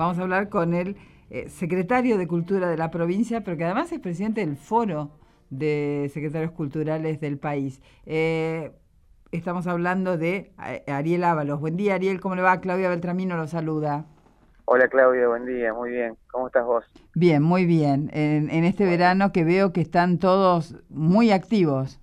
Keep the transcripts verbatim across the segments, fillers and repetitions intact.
vamos a hablar con el eh, secretario de Cultura de la provincia, pero que además es presidente del Foro de Secretarios Culturales del país. Eh, estamos hablando de Ariel Ábalos. Buen día, Ariel, ¿cómo le va? Claudia Beltramino lo saluda. Hola Claudia, buen día, muy bien. ¿Cómo estás vos? Bien, muy bien. En, en este Bueno, verano que veo que están todos muy activos.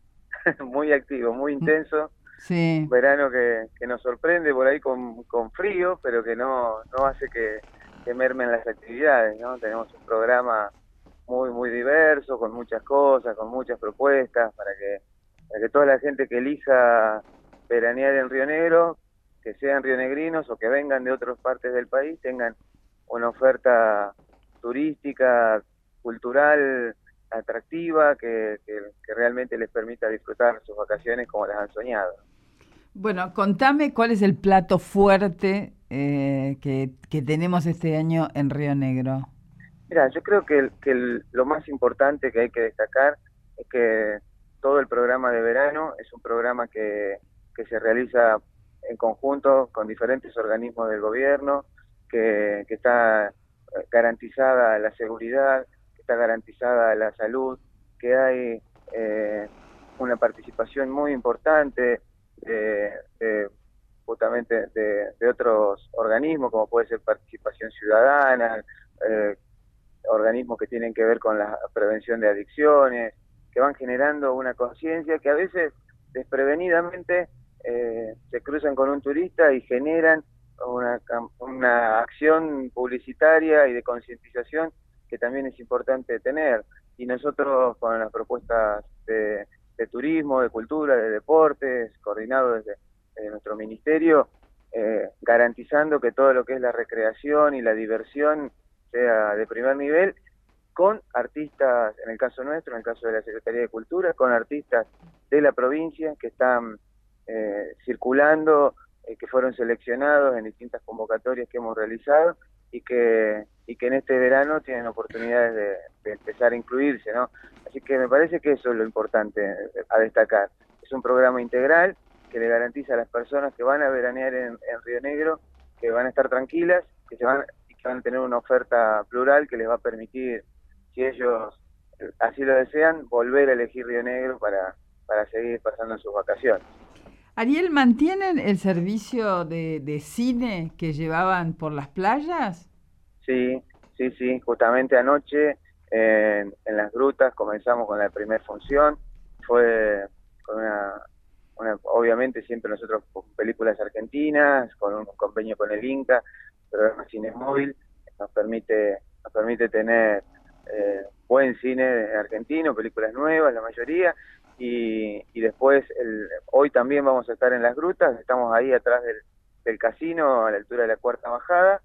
muy activo, muy M- intenso. Sí. Verano que, que nos sorprende por ahí con, con frío, pero que no, no hace que, que mermen las actividades, ¿no? Tenemos un programa muy, muy diverso, con muchas cosas, con muchas propuestas, para que, para que toda la gente que elija veranear en Río Negro, que sean rionegrinos o que vengan de otras partes del país, tengan una oferta turística, cultural, atractiva, que, que, que realmente les permita disfrutar sus vacaciones como las han soñado. Bueno, contame cuál es el plato fuerte eh, que, que tenemos este año en Río Negro. Mira, yo creo que, el- que el- lo más importante que hay que destacar es que todo el programa de verano es un programa que, que se realiza en conjunto con diferentes organismos del gobierno, que, que está eh, garantizada la seguridad, que está garantizada la salud, que hay eh, una participación muy importante de, de- justamente de, de otros organismos, como puede ser participación ciudadana, eh, organismos que tienen que ver con la prevención de adicciones, que van generando una conciencia que a veces desprevenidamente eh, se cruzan con un turista y generan una, una acción publicitaria y de concientización que también es importante tener. Y nosotros con las propuestas de, de turismo, de cultura, de deportes, coordinados desde, desde nuestro ministerio, eh, garantizando que todo lo que es la recreación y la diversión sea de primer nivel, con artistas, en el caso nuestro, en el caso de la Secretaría de Cultura, con artistas de la provincia que están eh, circulando, eh, que fueron seleccionados en distintas convocatorias que hemos realizado y que, y que en este verano tienen oportunidades de, de empezar a incluirse, ¿no? Así que me parece que eso es lo importante a destacar. Es un programa integral que le garantiza a las personas que van a veranear en, en Río Negro que van a estar tranquilas, que se van que van a tener una oferta plural que les va a permitir, si ellos así lo desean, volver a elegir Río Negro para, para seguir pasando sus vacaciones. Ariel, ¿mantienen el servicio de, de cine que llevaban por las playas? Sí, sí, sí, justamente anoche en, en las grutas comenzamos con la primera función, fue con una, una, obviamente siempre nosotros con películas argentinas, con un convenio con el Inca, programa Cine Móvil, nos permite, nos permite tener eh, buen cine argentino, películas nuevas, la mayoría, y, y después el, hoy también vamos a estar en las grutas, estamos ahí atrás del, del casino, a la altura de la cuarta bajada,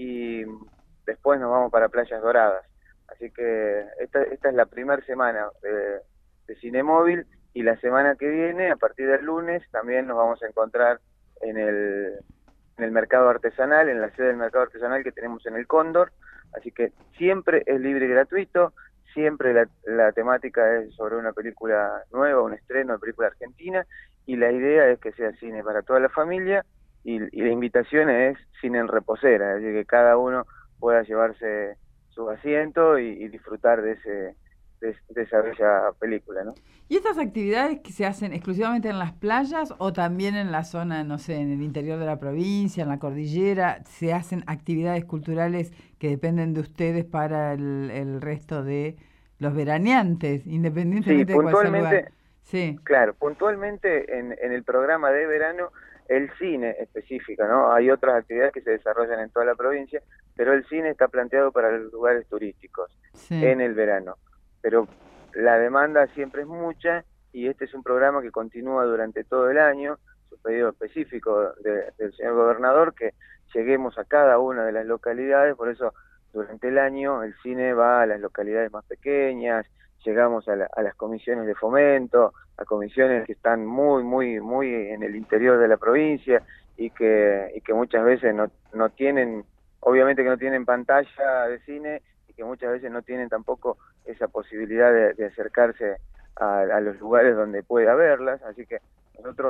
y después nos vamos para Playas Doradas. Así que esta, esta es la primera semana de, de Cine Móvil, y la semana que viene, a partir del lunes, también nos vamos a encontrar en el, en el mercado artesanal, en la sede del mercado artesanal que tenemos en el Cóndor. Así que siempre es libre y gratuito, siempre la, la temática es sobre una película nueva, un estreno de película argentina, y la idea es que sea cine para toda la familia, y, y la invitación es cine en reposera, es decir, que cada uno pueda llevarse su asiento y, y disfrutar de ese de, de esa bella película, ¿no? ¿Y estas actividades que se hacen exclusivamente en las playas o también en la zona, no sé, en el interior de la provincia, en la cordillera, se hacen actividades culturales que dependen de ustedes para el, el resto de los veraneantes, Sí, independientemente de cuál sea el lugar? puntualmente, Sí. claro, puntualmente en, en el programa de verano, el cine específico, ¿no? Hay otras actividades que se desarrollan en toda la provincia, pero el cine está planteado para los lugares turísticos Sí. en el verano. Pero la demanda siempre es mucha, y este es un programa que continúa durante todo el año. Es un pedido específico de, del señor gobernador que lleguemos a cada una de las localidades, por eso durante el año el cine va a las localidades más pequeñas, llegamos a, la, a las comisiones de fomento, a comisiones que están muy, muy, muy en el interior de la provincia, y que, y que muchas veces no, no tienen, obviamente que no tienen pantalla de cine, y que muchas veces no tienen tampoco esa posibilidad de, de acercarse a, a los lugares donde pueda verlas. Así que nosotros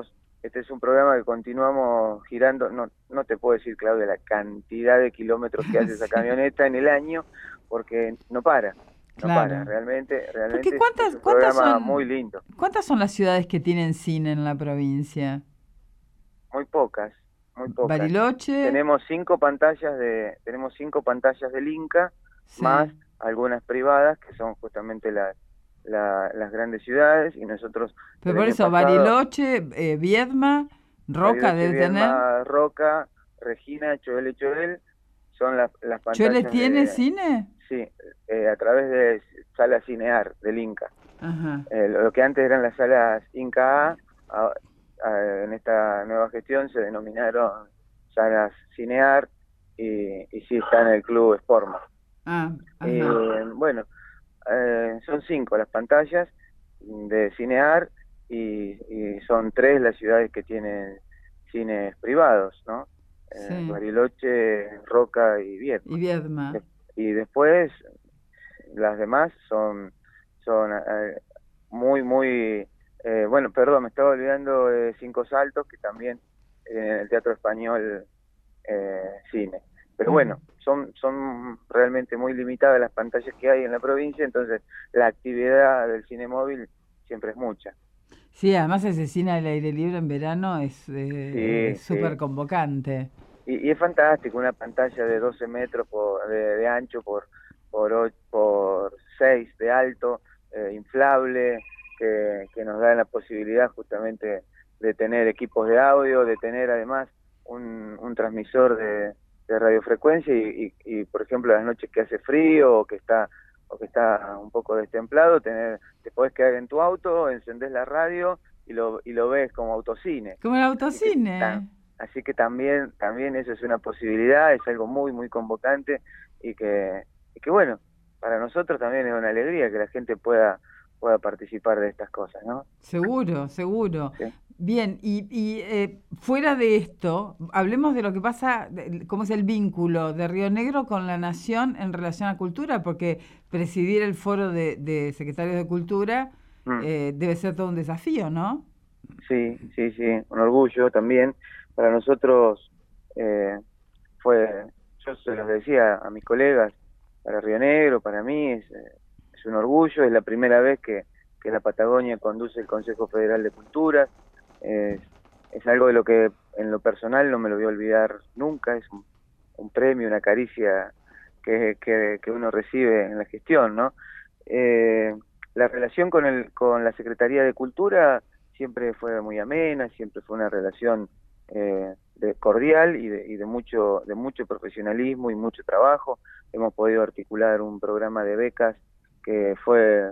este es un programa que continuamos girando, no, no te puedo decir, Claudia, la cantidad de kilómetros que hace esa Sí, camioneta en el año, porque no para, no para, claro. realmente, Porque realmente es, es ¿cuántas, un cuántas programa muy son, lindo. cuántas son las ciudades que tienen cine en la provincia? Muy pocas, muy pocas. Bariloche, Tenemos cinco pantallas de, tenemos cinco pantallas del Inca, más sí. algunas privadas que son justamente las, la- las grandes ciudades, y nosotros Pero el por año eso, pasado, Bariloche, eh, Viedma, Roca Bariloche, debe tener. Viedma, Roca, Regina, Choel y Choel, son las, las ¿Chuele pantallas tiene de, cine? sí, eh, a través de Sala Cinear del Inca. Ajá, Eh, lo que antes eran las salas Inca A, a- a- en esta nueva gestión se denominaron salas Cinear, y, y sí está en el Club Sportma. ah, Y ajá, bueno, eh, son cinco las pantallas de Cinear, y, y son tres las ciudades que tienen cines privados, ¿no? Eh, sí. Bariloche, Roca y Y Viedma. Viedma. De- y después las demás son, son eh, muy, muy, eh, bueno, perdón, me estaba olvidando de Cinco Saltos, que también en el Teatro Español eh, cine. Pero Ujú. bueno, son, son realmente muy limitadas las pantallas que hay en la provincia, entonces la actividad del cine móvil siempre es mucha. Sí, además ese cine al aire libre en verano es eh, Sí, es súper sí. convocante. Y, y es fantástico, una pantalla de doce metros por, de, de ancho por, por, ocho, por seis de alto, eh, inflable, que, que nos da la posibilidad justamente de tener equipos de audio, de tener además un, un transmisor de, de radiofrecuencia, y, y, y, por ejemplo, las noches que hace frío o que está o que está un poco destemplado, tener, te podés quedar en tu auto, encendés la radio y lo, y lo ves como autocine. Como el Así que ta- autocine. Así que también, también eso es una posibilidad, es algo muy, muy convocante, y que, y que bueno, para nosotros también es una alegría que la gente pueda, pueda participar de estas cosas, ¿no? Seguro, seguro. Sí, Bien, y, y eh, fuera de esto, hablemos de lo que pasa, de- cómo es el vínculo de Río Negro con la Nación en relación a cultura, porque presidir el foro de, de secretarios de cultura Mm, eh, debe ser todo un desafío, ¿no? sí, sí, sí, un orgullo también. Para nosotros eh, fue, yo se los decía a mis colegas, para Río Negro, para mí es, eh, es un orgullo, es la primera vez que, que la Patagonia conduce el Consejo Federal de Cultura, es, es algo de lo que en lo personal no me lo voy a olvidar nunca, es un, un premio, una caricia que, que, que uno recibe en la gestión, ¿no? Eh, la relación con, el, con la Secretaría de Cultura siempre fue muy amena, siempre fue una relación eh, de, cordial y, de, y de, mucho, de mucho profesionalismo y mucho trabajo. Hemos podido articular un programa de becas que fue eh,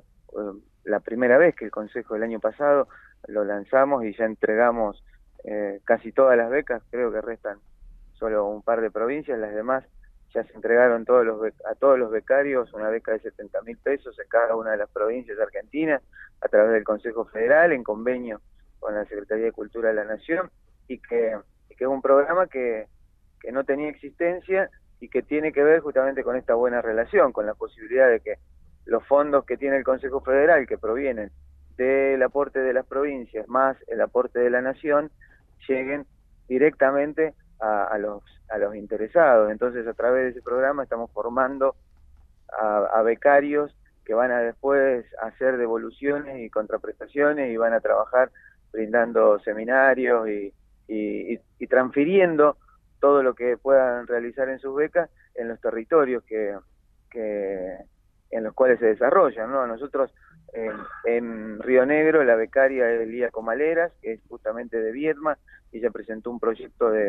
la primera vez que el Consejo del año pasado lo lanzamos, y ya entregamos eh, casi todas las becas. Creo que restan solo un par de provincias, las demás ya se entregaron todos los a todos los becarios una beca de setenta mil pesos en cada una de las provincias argentinas, a través del Consejo Federal, en convenio con la Secretaría de Cultura de la Nación, y que, y que es un programa que, que no tenía existencia, y que tiene que ver justamente con esta buena relación, con la posibilidad de que los fondos que tiene el Consejo Federal, que provienen del aporte de las provincias más el aporte de la Nación, lleguen directamente a, a los a los interesados. Entonces, a través de ese programa estamos formando a, a becarios que van a después hacer devoluciones y contraprestaciones, y van a trabajar brindando seminarios y, y, y transfiriendo todo lo que puedan realizar en sus becas en los territorios que, que en los cuales se desarrollan, ¿no? Nosotros en, en Río Negro la becaria es Lía Comaleras, que es justamente de Viedma, y ella presentó un proyecto de,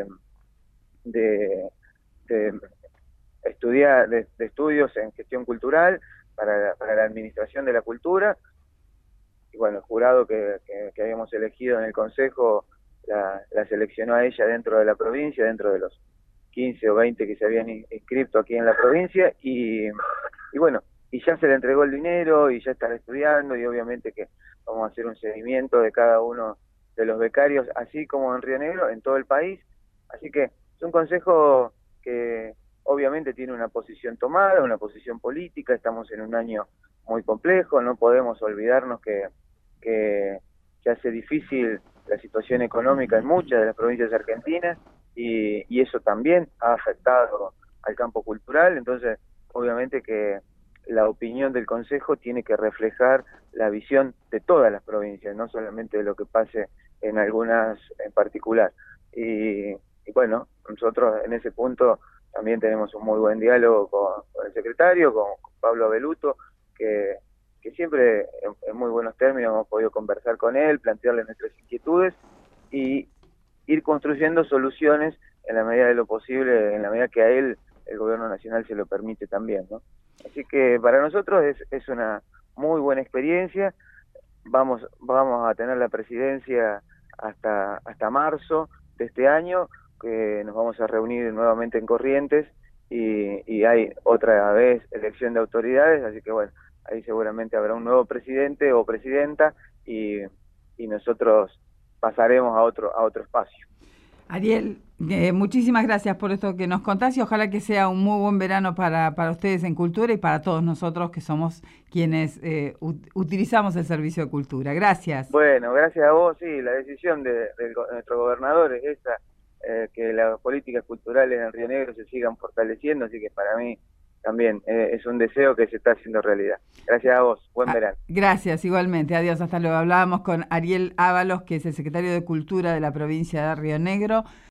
de, de estudiar, de, de estudios en gestión cultural para, para la administración de la cultura, y bueno, el jurado que, que, que habíamos elegido en el Consejo la, la seleccionó a ella dentro de la provincia, dentro de los quince o veinte que se habían inscrito aquí en la provincia, y, y bueno, y ya se le entregó el dinero y ya están estudiando, y obviamente que vamos a hacer un seguimiento de cada uno de los becarios, así como en Río Negro, en todo el país. Así que es un consejo que obviamente tiene una posición tomada, una posición política. Estamos en un año muy complejo, no podemos olvidarnos que, que, que hace difícil la situación económica en muchas de las provincias argentinas y, y eso también ha afectado al campo cultural, entonces obviamente que la opinión del Consejo tiene que reflejar la visión de todas las provincias, no solamente de lo que pase en algunas en particular. Y, y bueno, nosotros en ese punto también tenemos un muy buen diálogo con, con el secretario, con, con Pablo Abeluto, que, que siempre en, en muy buenos términos hemos podido conversar con él, plantearle nuestras inquietudes y ir construyendo soluciones en la medida de lo posible, en la medida que a él el gobierno nacional se lo permite también, ¿no? Así que para nosotros es, es una muy buena experiencia. Vamos, vamos a tener la presidencia hasta, hasta marzo de este año, que nos vamos a reunir nuevamente en Corrientes y, y hay otra vez elección de autoridades, así que bueno, ahí seguramente habrá un nuevo presidente o presidenta y, y nosotros pasaremos a otro, a otro espacio. Ariel, eh, muchísimas gracias por esto que nos contás y ojalá que sea un muy buen verano para, para ustedes en cultura y para todos nosotros que somos quienes eh, ut- utilizamos el servicio de cultura. Gracias. Bueno, gracias a vos, sí, la decisión de, de nuestro gobernador es esa, eh, que las políticas culturales en Río Negro se sigan fortaleciendo, así que para mí también eh, es un deseo que se está haciendo realidad. Gracias a vos, buen Ah, verano. gracias, igualmente. Adiós, hasta luego. Hablábamos con Ariel Ábalos, que es el secretario de Cultura de la provincia de Río Negro.